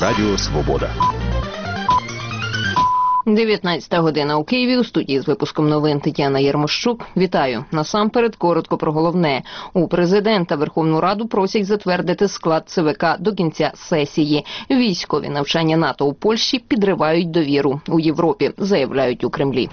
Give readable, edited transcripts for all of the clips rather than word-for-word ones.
Радіо Свобода. 19 година у Києві. У студії з випуском новин Тетяна Єрмощук. Вітаю. Насамперед, коротко про головне. У президента Верховну Раду просять затвердити склад ЦВК до кінця сесії. Військові навчання НАТО у Польщі підривають довіру у Європі, заявляють у Кремлі.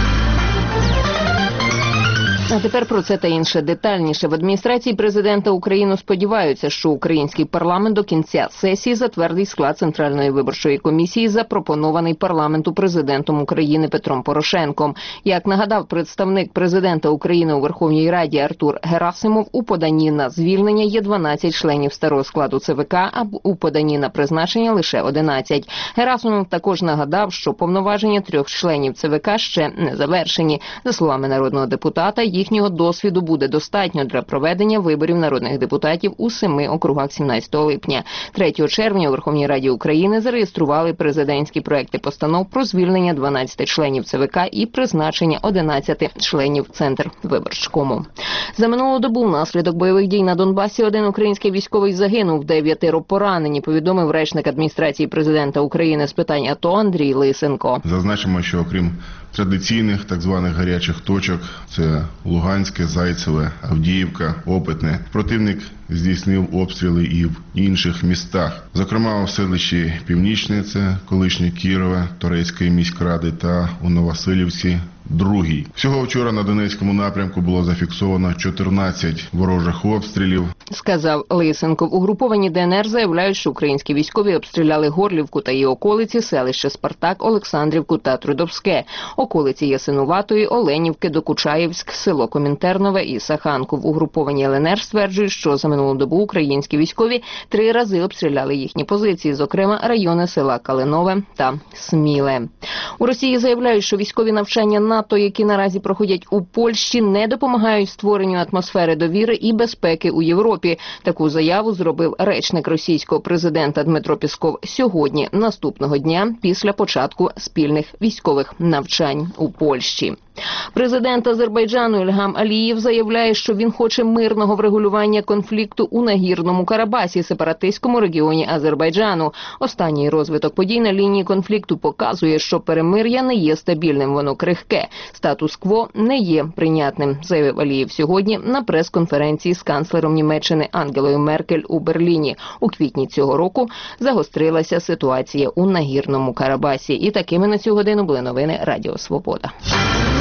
А тепер про це та інше детальніше. В адміністрації президента України сподіваються, що український парламент до кінця сесії затвердить склад Центральної виборчої комісії, запропонований парламенту президентом України Петром Порошенком. Як нагадав представник президента України у Верховній Раді Артур Герасимов, у поданні на звільнення є 12 членів старого складу ЦВК, а у поданні на призначення лише 11. Герасимов також нагадав, що повноваження 3 членів ЦВК ще не завершені. За словами народного депутата, їхнього досвіду буде достатньо для проведення виборів народних депутатів у 7 округах 17 липня. 3 червня у Верховній Раді України зареєстрували президентські проекти постанов про звільнення 12 членів ЦВК і призначення 11 членів Центрвиборчкому. За минулу добу внаслідок бойових дій на Донбасі 1 український військовий загинув, 9 поранені, повідомив речник адміністрації президента України з питань АТО Андрій Лисенко. Зазначимо, що окрім традиційних так званих гарячих точок, це Луганське, Зайцеве, Авдіївка, Опитне, противник здійснив обстріли і в інших містах. Зокрема, у селищі Північне, це колишнє Кірове, Торецької міськради та у Нововасилівці, Другій. Всього вчора на Донецькому напрямку було зафіксовано 14 ворожих обстрілів. Сказав Лисенко. В угрупованні ДНР заявляють, що українські військові обстріляли Горлівку та її околиці, селище Спартак, Олександрівку та Трудовське, околиці Ясинуватої, Оленівки, Докучаєвськ, село Комінтернове і Саханку. В угрупованні ЛНР стверджують, що за минулу добу українські військові 3 рази обстріляли їхні позиції, зокрема райони села Калинове та Сміле. У Росії заявляють, що військові навчання НАТО, які наразі проходять у Польщі, не допомагають створенню атмосфери довіри і безпеки у Європі. Таку заяву зробив речник російського президента Дмитро Пєсков сьогодні, наступного дня, після початку спільних військових навчань у Польщі. Президент Азербайджану Ільгам Алієв заявляє, що він хоче мирного врегулювання конфлікту у Нагірному Карабасі, сепаратистському регіоні Азербайджану. Останній розвиток подій на лінії конфлікту показує, що перемир'я не є стабільним, воно крихке. Статус-кво не є прийнятним, заявив Алієв сьогодні на прес-конференції з канцлером Німеччини Ангелою Меркель у Берліні. У квітні цього року загострилася ситуація у Нагірному Карабасі. І такими на цю годину були новини Радіо Свобода.